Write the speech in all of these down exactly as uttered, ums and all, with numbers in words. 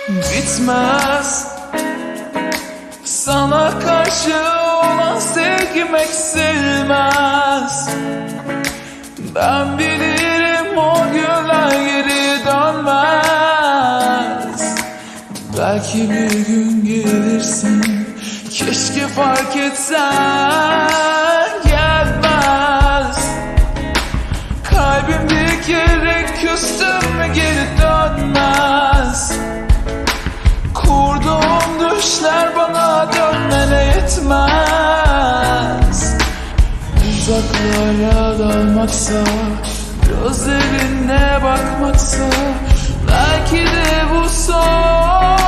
bitmez. Sana karşı olan sevgim eksilmez. Ben bilirim o günler geri dönmez. Belki bir gün gelirsin, keşke fark etsen. Gelmez. Kalbim bir kere küstüm mü geri dönmez. Kurduğum düşler bana dönmene yetmez. Uzaklara dalmaksa, gözlerine bakmaksa, belki de bu son.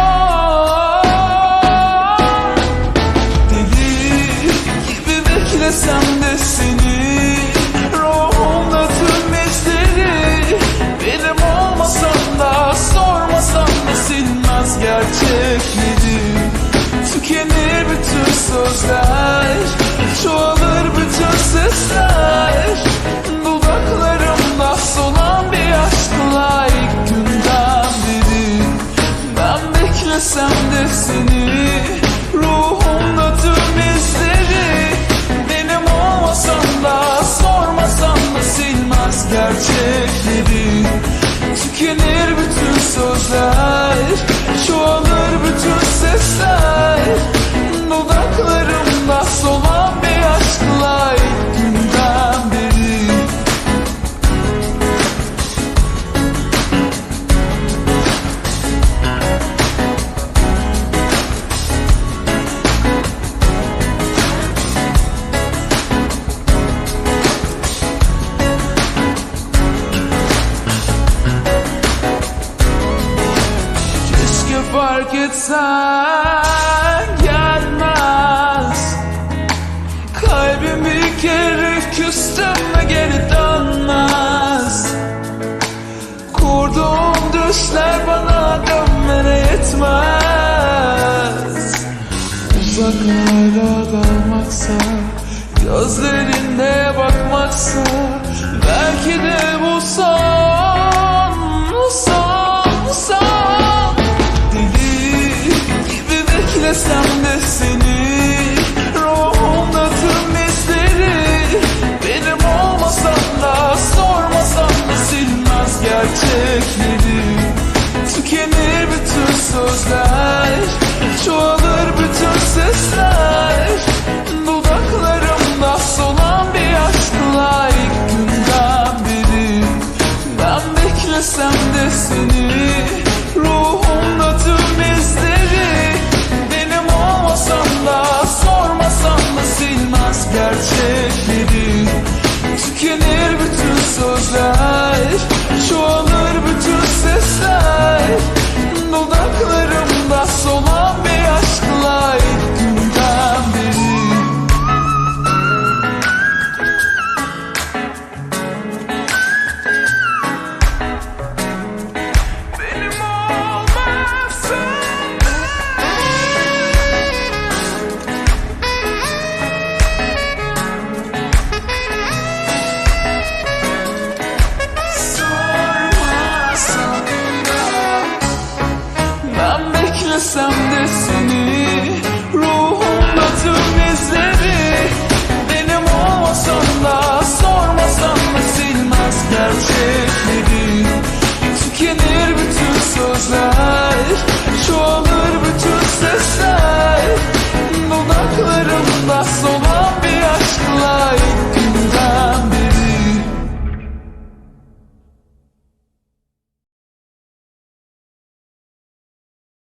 Deli gibi beklesem de seni, ruhumda tüm izleri, benim olmasan da sormasam da silmez gerçekleri. Tükenir bütün sözler, çoğalır bütün sesler, dudaklarımda solan bir aşkla ilk günden beri. Ben beklesem de seni, ruhumda tüm izleri, benim olmasan da sormasam da silmez gerçekleri. Tükenir bütün sözler, çoğalır bütün sesler, dudaklarımda solan bir aşkla ilk günden beri. Keşke fark etsen, gelmez. Kalbim bir kere küstüm mü geri dönmez. Kurduğum düşler bana dönmene yetmez. Uzaklara dalmaksa, gözlerine bakmaksa, belki de bu son, son, son. Deli gibi beklesem de seni, ruhumda tüm izleri, benim olmasan da sormasam da silmez gerçekleri. Tükenir bütün sözler, çoğalır bütün sesler, dudaklarımda solan bir aşkla ilk günden beri. Ben beklesem de seni, ruhumda tüm izleri, benim olmasam da sormasam da silmez gerçekleri. Tükenir bütün sözler, çoğalır bütün sesler, dudaklarımda solan bir aşkla ilk günden beri. Benim olmazsan sormasam da, ben beklesem de seni, ruhumda tüm izleri, benim olmasan da sormasam da silmez gerçekleri. Tükenir bütün sözler, çoğalır bütün sesler, dudaklarımda solan